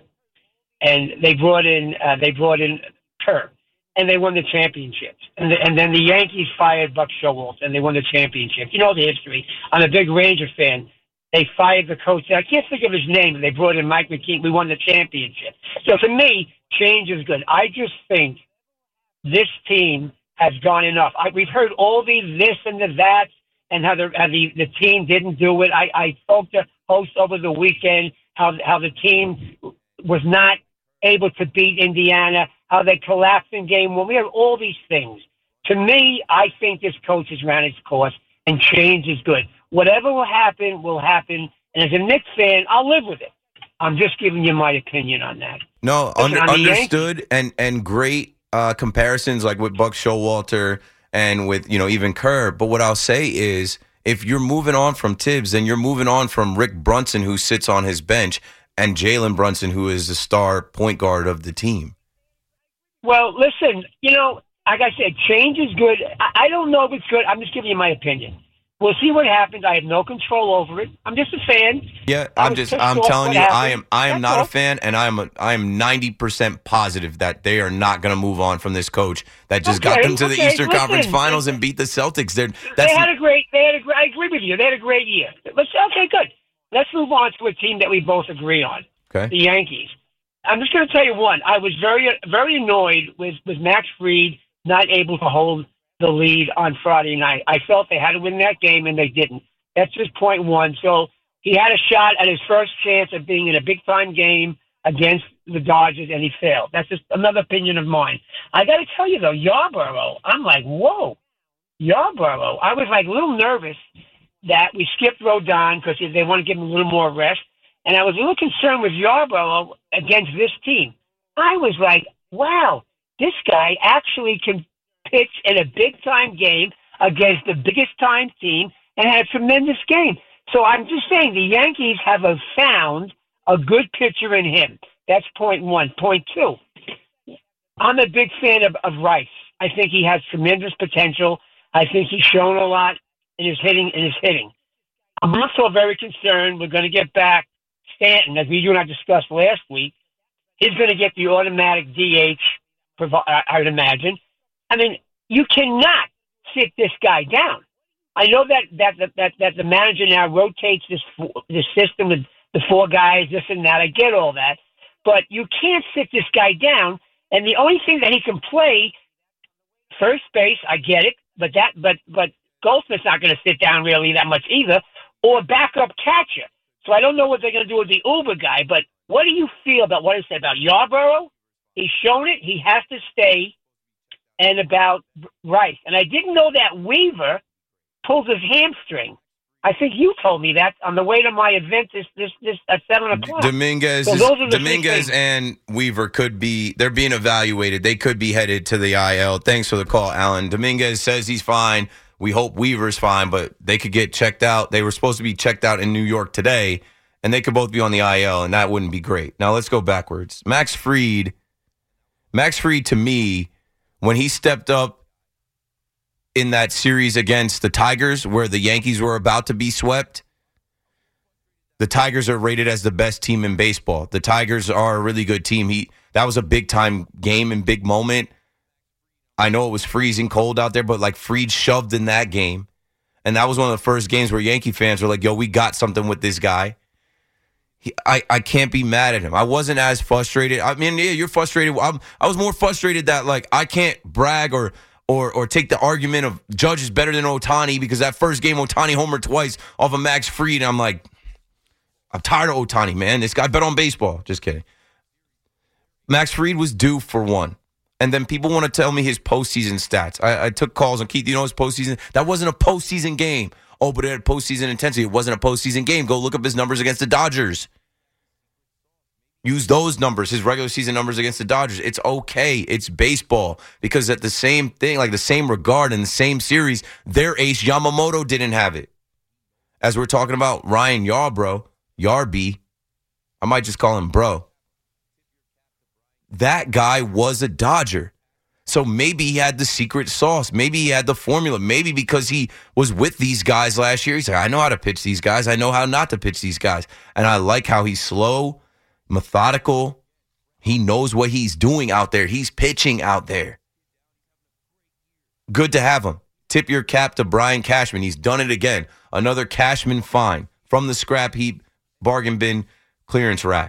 and they brought in uh, they brought in Kerr, and they won the championship. And the, and then the Yankees fired Buck Showalter, and they won the championship. You know the history. I'm a big Ranger fan. They fired the coach. I can't think of his name, but they brought in Mike McKean. We won the championship. So for me, change is good. I just think this team has gone enough. I, we've heard all the this and the that, and how the how the, the team didn't do it. I, I spoke to host over the weekend how how the team was not able to beat Indiana, how they collapsed in game one. We have all these things. To me, I think this coach has ran its course, and change is good. Whatever will happen, will happen. And as a Knicks fan, I'll live with it. I'm just giving you my opinion on that. No, Listen, under, on the understood, and and great uh, comparisons like with Buck Showalter and with you know even Kerr. But what I'll say is, if you're moving on from Tibbs, then you're moving on from Rick Brunson, who sits on his bench, and Jalen Brunson, who is the star point guard of the team. Well, listen, you know, like I said, change is good. I, I don't know if it's good. I'm just giving you my opinion. We'll see what happens. I have no control over it. I'm just a fan. Yeah, I I'm was just pissed I'm off telling what you, I happened. am I am That's not all. a fan, and I'm a, I am ninety percent positive that they are not going to move on from this coach that just got Okay, them to the okay, Eastern Conference listen. Finals and beat the Celtics. They're that's They had a great. They had a great. I agree with you. They had a great year. Let's okay, good. Let's move on to a team that we both agree on. okay. The Yankees. I'm just going to tell you one. I was very, very annoyed with, with Max Fried not able to hold the lead on Friday night. I felt they had to win that game, and they didn't. That's just point one. So he had a shot at his first chance of being in a big-time game against the Dodgers, and he failed. That's just another opinion of mine. I got to tell you, though, Yarborough, I'm like, whoa. Yarborough. I was, like, a little nervous that we skipped Rodon because they want to give him a little more rest. And I was a little concerned with Yarborough against this team. I was like, wow, this guy actually can pitch in a big-time game against the biggest-time team and had a tremendous game. So I'm just saying the Yankees have a found a good pitcher in him. That's point one. Point two, I'm a big fan of, of Rice. I think he has tremendous potential. I think he's shown a lot in his hitting. In his hitting, I'm also very concerned. We're going to get back Stanton, as we you and I discussed last week. He's going to get the automatic D H, I would imagine. I mean, you cannot sit this guy down. I know that that that that, that the manager now rotates this this system with the four guys, this and that. I get all that, but you can't sit this guy down. And the only thing that he can play, first base, I get it, but that but but Goldsmith's not going to sit down really that much either, or backup catcher. So I don't know what they're going to do with the Uber guy. But what do you feel about what I said about Yarborough? He's shown it. He has to stay. And about Rice. And I didn't know that Weaver pulled his hamstring. I think you told me that on the way to my event this this, this at seven o'clock. Dominguez, so is, Dominguez and Weaver could be, they're being evaluated. They could be headed to the I L. Thanks for the call, Alan. Dominguez says he's fine. We hope Weaver's fine, but they could get checked out. They were supposed to be checked out in New York today, and they could both be on the I L, and that wouldn't be great. Now let's go backwards. Max Fried, Max Fried to me, when he stepped up in that series against the Tigers where the Yankees were about to be swept, the Tigers are rated as the best team in baseball. The Tigers are a really good team. He That was a big-time game and big moment. I know it was freezing cold out there, but like Fried shoved in that game. And that was one of the first games where Yankee fans were like, yo, we got something with this guy. He, I, I can't be mad at him. I wasn't as frustrated. I mean, yeah, you're frustrated. I'm, I was more frustrated that, like, I can't brag or or or take the argument of Judge is better than Ohtani because that first game, Ohtani homered twice off of Max Fried. And I'm like, I'm tired of Ohtani, man. This guy bet on baseball. Just kidding. Max Fried was due for one. And then people want to tell me his postseason stats. I, I took calls on Keith, you know his postseason? That wasn't a postseason game. Oh, but it had postseason intensity. It wasn't a postseason game. Go look up his numbers against the Dodgers. Use those numbers, his regular season numbers against the Dodgers. It's okay. It's baseball. Because at the same thing, like the same regard in the same series, their ace Yamamoto didn't have it. As we're talking about Ryan Yarbrough, Yarby, I might just call him bro. That guy was a Dodger. So maybe he had the secret sauce. Maybe he had the formula. Maybe because he was with these guys last year, he's like, I know how to pitch these guys. I know how not to pitch these guys. And I like how he's slow, methodical. He knows what he's doing out there. He's pitching out there. Good to have him. Tip your cap to Brian Cashman. He's done it again. Another Cashman fine from the scrap heap, bargain bin, clearance rack.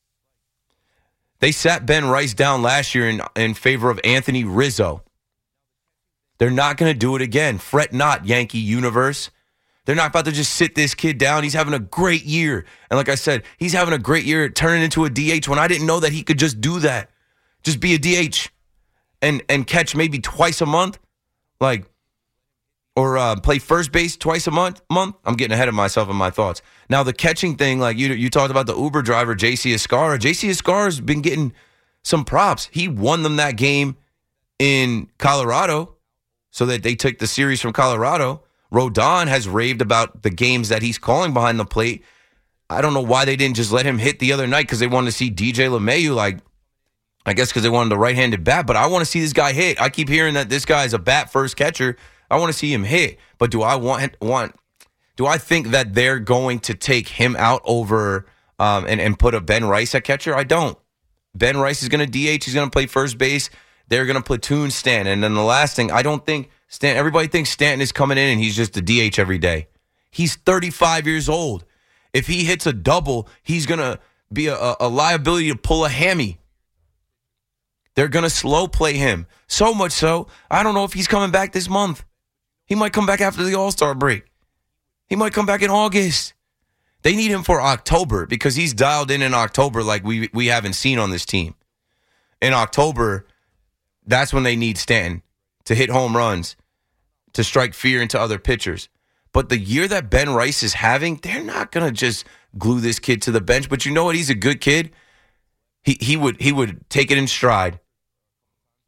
They sat Ben Rice down last year in, in favor of Anthony Rizzo. They're not going to do it again. Fret not, Yankee universe. They're not about to just sit this kid down. He's having a great year. And like I said, he's having a great year turning into a D H when I didn't know that he could just do that. Just be a D H and, and catch maybe twice a month. Like, or uh, play first base twice a month. Month. I'm getting ahead of myself in my thoughts. Now, the catching thing, like you you talked about the Uber driver, J C Escara. J C Escara's been getting some props. He won them that game in Colorado so that they took the series from Colorado. Rodon has raved about the games that he's calling behind the plate. I don't know why they didn't just let him hit the other night because they wanted to see D J LeMahieu, like, I guess because they wanted a right-handed bat. But I want to see this guy hit. I keep hearing that this guy is a bat-first catcher. I want to see him hit, but do I want want? Do I think that they're going to take him out over um, and and put a Ben Rice at catcher? I don't. Ben Rice is going to D H. He's going to play first base. They're going to platoon Stanton, and then the last thing, I don't think Stanton. Everybody thinks Stanton is coming in and he's just a D H every day. He's thirty-five years old. If he hits a double, he's going to be a, a liability to pull a hammy. They're going to slow play him so much so. I don't know if he's coming back this month. He might come back after the All-Star break. He might come back in August. They need him for October because he's dialed in in October like we we haven't seen on this team. In October, that's when they need Stanton to hit home runs, to strike fear into other pitchers. But the year that Ben Rice is having, they're not going to just glue this kid to the bench. But you know what? He's a good kid. He he would he would take it in stride.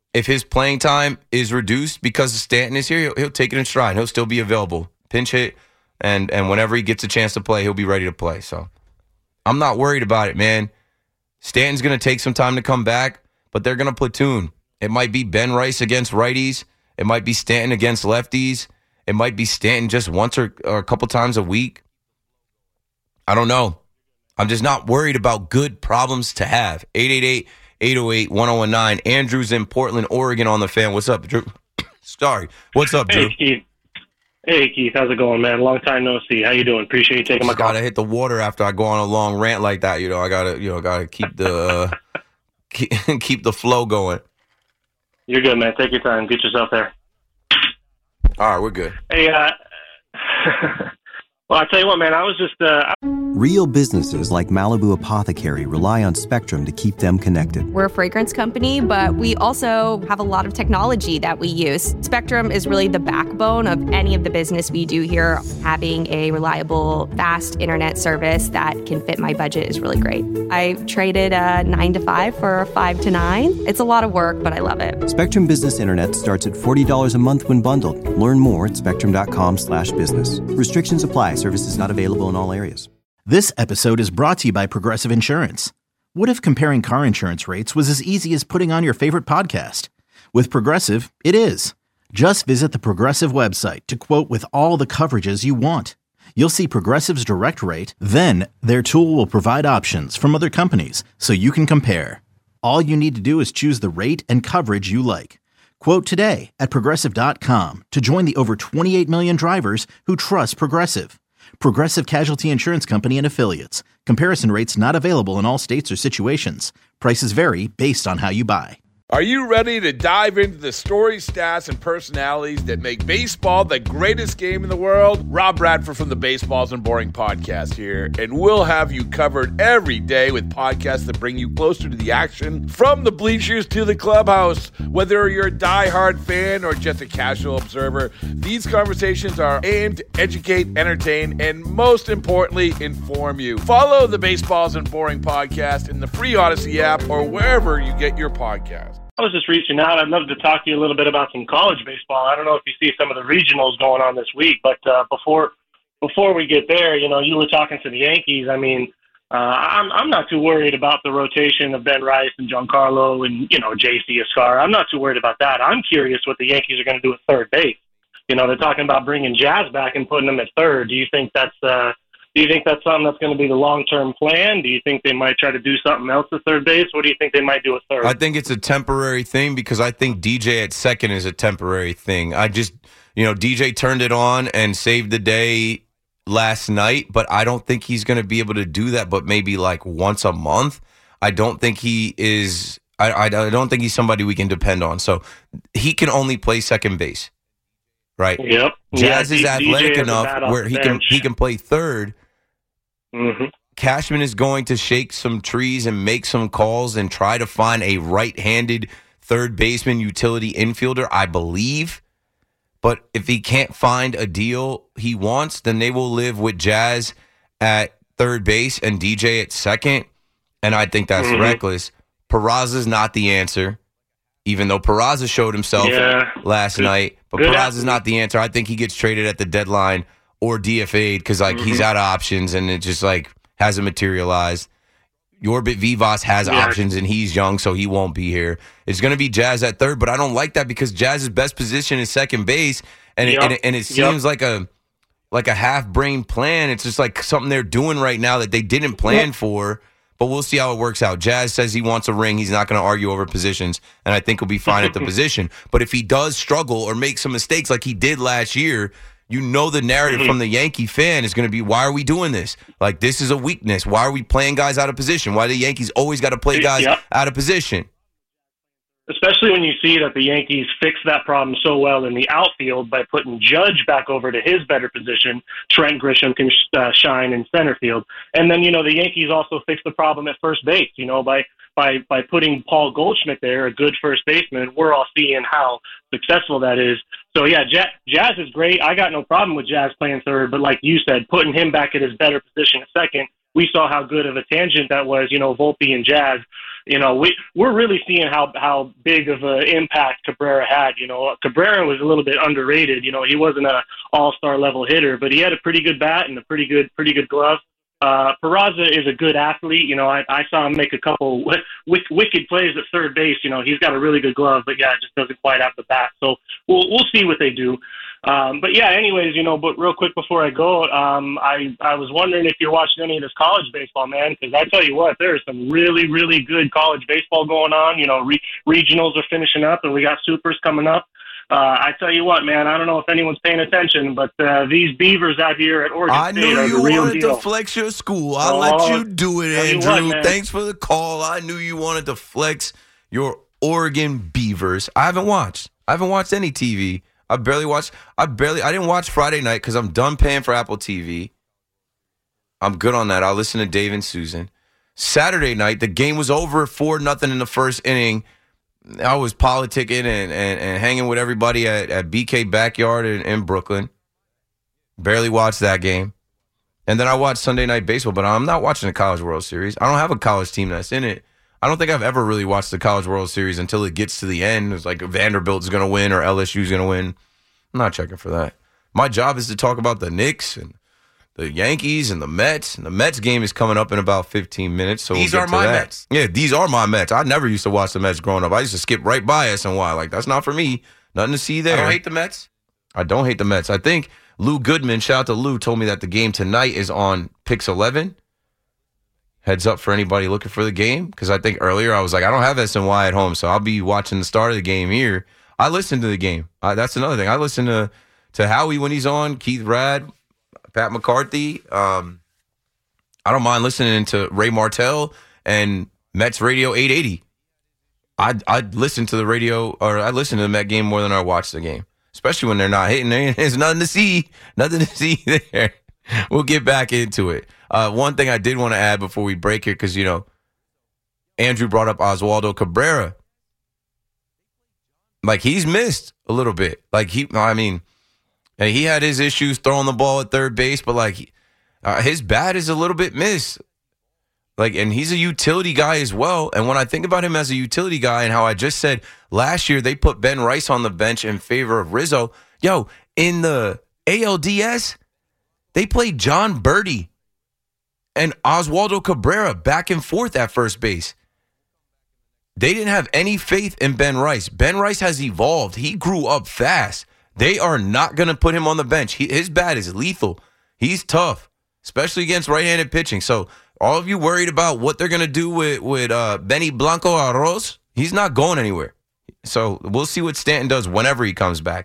if his playing time is reduced because Stanton is here, he'll, he'll take it in stride. He'll still be available. Pinch hit, and and whenever he gets a chance to play, he'll be ready to play. So I'm not worried about it, man. Stanton's going to take some time to come back, but they're going to platoon. It might be Ben Rice against righties. It might be Stanton against lefties. It might be Stanton just once or, or a couple times a week. I don't know. I'm just not worried about good problems to have. eight eight eight, eight oh eight, one oh one nine. Andrew's in Portland, Oregon on the fan. What's up, Drew? Sorry. What's up, Drew? Hey, Keith. Hey, Keith. How's it going, man? Long time no see. How you doing? Appreciate you taking my call. I gotta hit the water after I go on a long rant like that. You know, I gotta, you know, gotta keep the uh, keep, keep the flow going. You're good, man. Take your time. Get yourself there. All right, we're good. Hey, uh, well, I'll tell you what, man. I was just... Uh, Real businesses like Malibu Apothecary rely on Spectrum to keep them connected. We're a fragrance company, but we also have a lot of technology that we use. Spectrum is really the backbone of any of the business we do here. Having a reliable, fast internet service that can fit my budget is really great. I traded a nine to five for a five to nine. It's a lot of work, but I love it. Spectrum Business Internet starts at forty dollars a month when bundled. Learn more at spectrum.com slash business. Restrictions apply. Services not available in all areas. This episode is brought to you by Progressive Insurance. What if comparing car insurance rates was as easy as putting on your favorite podcast? With Progressive, it is. Just visit the Progressive website to quote with all the coverages you want. You'll see Progressive's direct rate, then their tool will provide options from other companies so you can compare. All you need to do is choose the rate and coverage you like. Quote today at progressive dot com to join the over twenty-eight million drivers who trust Progressive. Progressive Casualty Insurance Company and Affiliates. Comparison rates not available in all states or situations. Prices vary based on how you buy. Are you ready to dive into the stories, stats, and personalities that make baseball the greatest game in the world? Rob Bradford from the Baseballs and Boring podcast here, and we'll have you covered every day with podcasts that bring you closer to the action, from the bleachers to the clubhouse. Whether you're a diehard fan or just a casual observer, these conversations are aimed to educate, entertain, and most importantly, inform you. Follow the Baseballs and Boring podcast in the free Odyssey app or wherever you get your podcasts. I was just reaching out. I'd love to talk to you a little bit about some college baseball. I don't know if you see some of the regionals going on this week, but uh, before before we get there, you know, you were talking to the Yankees. I mean, uh, I'm I'm not too worried about the rotation of Ben Rice and Giancarlo and, you know, J C Escar. I'm not too worried about that. I'm curious what the Yankees are going to do at third base. You know, they're talking about bringing Jazz back and putting them at third. Do you think that's uh, Do you think that's something that's going to be the long-term plan? Do you think they might try to do something else at third base? What do you think they might do at third? I think it's a temporary thing because I think D J at second is a temporary thing. I just, you know, D J turned it on and saved the day last night, but I don't think he's going to be able to do that but maybe like once a month. I don't think he is I, I, I don't think he's somebody we can depend on. So he can only play second base, right? Yep. Jazz yeah, is D- athletic D J enough where he bench. can he can play third. Mm-hmm. Cashman is going to shake some trees and make some calls and try to find a right-handed third baseman utility infielder, I believe. But if he can't find a deal he wants, then they will live with Jazz at third base and D J at second. And I think that's mm-hmm. reckless. Peraza's not the answer, even though Peraza showed himself yeah. last Good. night. But Good Peraza's not the answer. I think he gets traded at the deadline or D F A'd because like, mm-hmm. he's out of options and it just like hasn't materialized. Yorbit Vivas has yeah. options and he's young, so he won't be here. It's going to be Jazz at third, but I don't like that because Jazz's best position is second base, and yep. it, and it, and it seems yep. like a like a half-brain plan. It's just like something they're doing right now that they didn't plan yep. for, but we'll see how it works out. Jazz says he wants a ring. He's not going to argue over positions, and I think he'll be fine at the position. But if he does struggle or make some mistakes like he did last year, you know the narrative mm-hmm. from the Yankee fan is going to be, why are we doing this? Like, this is a weakness. Why are we playing guys out of position? Why do the Yankees always got to play guys yep. out of position? Especially when you see that the Yankees fixed that problem so well in the outfield by putting Judge back over to his better position. Trent Grisham can uh, shine in center field. And then, you know, the Yankees also fixed the problem at first base, you know, by by by putting Paul Goldschmidt there, a good first baseman. We're all seeing how successful that is. So, yeah, Jazz, Jazz is great. I got no problem with Jazz playing third, but like you said, putting him back at his better position at second, we saw how good of a tangent that was, you know, Volpe and Jazz. you know, we, we're really seeing how, how big of an impact Cabrera had. You know, Cabrera was a little bit underrated. You know, he wasn't a all-star level hitter, but he had a pretty good bat and a pretty good, pretty good glove. Uh, Peraza is a good athlete. You know, I, I saw him make a couple w- w- wicked plays at third base. You know, he's got a really good glove, but yeah, it just doesn't quite have the bat. So we'll, we'll see what they do. Um, but yeah, anyways, you know, but real quick before I go, um, I, I was wondering if you're watching any of this college baseball, man, because I tell you what, there's some really, really good college baseball going on. You know, re- regionals are finishing up and we got supers coming up. Uh, I tell you what, man, I don't know if anyone's paying attention, but uh, these Beavers out here at Oregon I State knew are you the real wanted deal. to flex your school. I'll Oh, let you do it, tell you Andrew. what, Thanks for the call. I knew you wanted to flex your Oregon Beavers. I haven't watched. I haven't watched any T V. I barely watched. I barely. I didn't watch Friday night because I'm done paying for Apple T V. I'm good on that. I'll listen to Dave and Susan. Saturday night, the game was over four nothing in the first inning. I was politicking and, and, and hanging with everybody at, at B K Backyard in, in Brooklyn. Barely watched that game. And then I watched Sunday Night Baseball, but I'm not watching the College World Series. I don't have a college team that's in it. I don't think I've ever really watched the College World Series until it gets to the end. It's like Vanderbilt's going to win or L S U's going to win. I'm not checking for that. My job is to talk about the Knicks and the Yankees and the Mets. And the Mets game is coming up in about fifteen minutes. So These we'll are get to my that. Mets. Yeah, these are my Mets. I never used to watch the Mets growing up. I used to skip right by S N Y. Like, that's not for me. Nothing to see there. I don't hate the Mets. I don't hate the Mets. I think Lou Goodman, shout out to Lou, told me that the game tonight is on Pix eleven. Heads up for anybody looking for the game, because I think earlier I was like, I don't have S N Y at home, so I'll be watching the start of the game here. I listen to the game. Uh, that's another thing. I listen to, to Howie when he's on, Keith Rad, Pat McCarthy. Um, I don't mind listening to Ray Martell and Mets Radio eight eighty. I'd, I'd listen to the radio, or I listen to the Met game more than I watch the game, especially when they're not hitting. There's nothing to see, nothing to see there. We'll get back into it. Uh, one thing I did want to add before we break here, because, you know, Andrew brought up Oswaldo Cabrera. Like, he's missed a little bit. Like, he, I mean, he had his issues throwing the ball at third base, but, like, uh, his bat is a little bit missed. Like, and he's a utility guy as well. And when I think about him as a utility guy and how I just said last year they put Ben Rice on the bench in favor of Rizzo, yo, in the A L D S, they played John Birdie and Oswaldo Cabrera back and forth at first base. They didn't have any faith in Ben Rice. Ben Rice has evolved. He grew up fast. They are not going to put him on the bench. He, his bat is lethal. He's tough, especially against right-handed pitching. So all of you worried about what they're going to do with, with uh, Benny Blanco Arroz, he's not going anywhere. So we'll see what Stanton does whenever he comes back.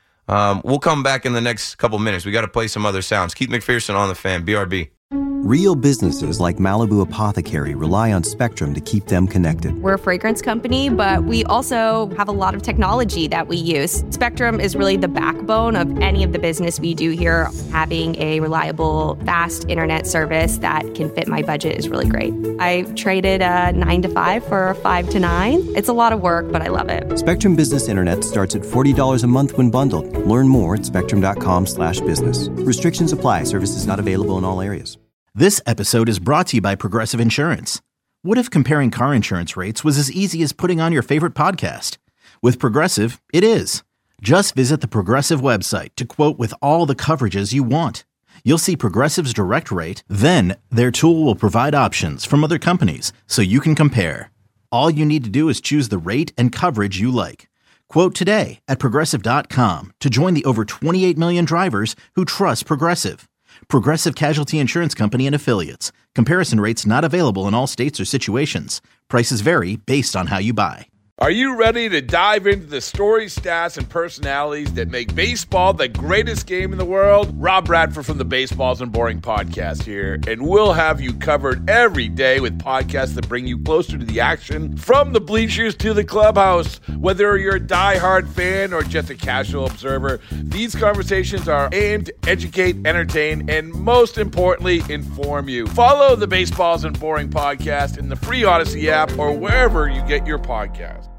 Um, we'll come back in the next couple minutes. We got to play some other sounds. Keith McPherson on the Fan, B R B. Real businesses like Malibu Apothecary rely on Spectrum to keep them connected. We're a fragrance company, but we also have a lot of technology that we use. Spectrum is really the backbone of any of the business we do here. Having a reliable, fast internet service that can fit my budget is really great. I traded a nine to five for a five to nine. It's a lot of work, but I love it. Spectrum Business Internet starts at forty dollars a month when bundled. Learn more at spectrum.com slash business. Restrictions apply. Services not available in all areas. This episode is brought to you by Progressive Insurance. What if comparing car insurance rates was as easy as putting on your favorite podcast? With Progressive, it is. Just visit the Progressive website to quote with all the coverages you want. You'll see Progressive's direct rate, then their tool will provide options from other companies so you can compare. All you need to do is choose the rate and coverage you like. Quote today at Progressive dot com to join the over twenty-eight million drivers who trust Progressive. Progressive Casualty Insurance Company and Affiliates. Comparison rates not available in all states or situations. Prices vary based on how you buy. Are you ready to dive into the stories, stats, and personalities that make baseball the greatest game in the world? Rob Bradford from the Baseballs and Boring podcast here, and we'll have you covered every day with podcasts that bring you closer to the action, from the bleachers to the clubhouse. Whether you're a diehard fan or just a casual observer, these conversations are aimed to educate, entertain, and most importantly, inform you. Follow the Baseballs and Boring podcast in the free Odyssey app or wherever you get your podcasts.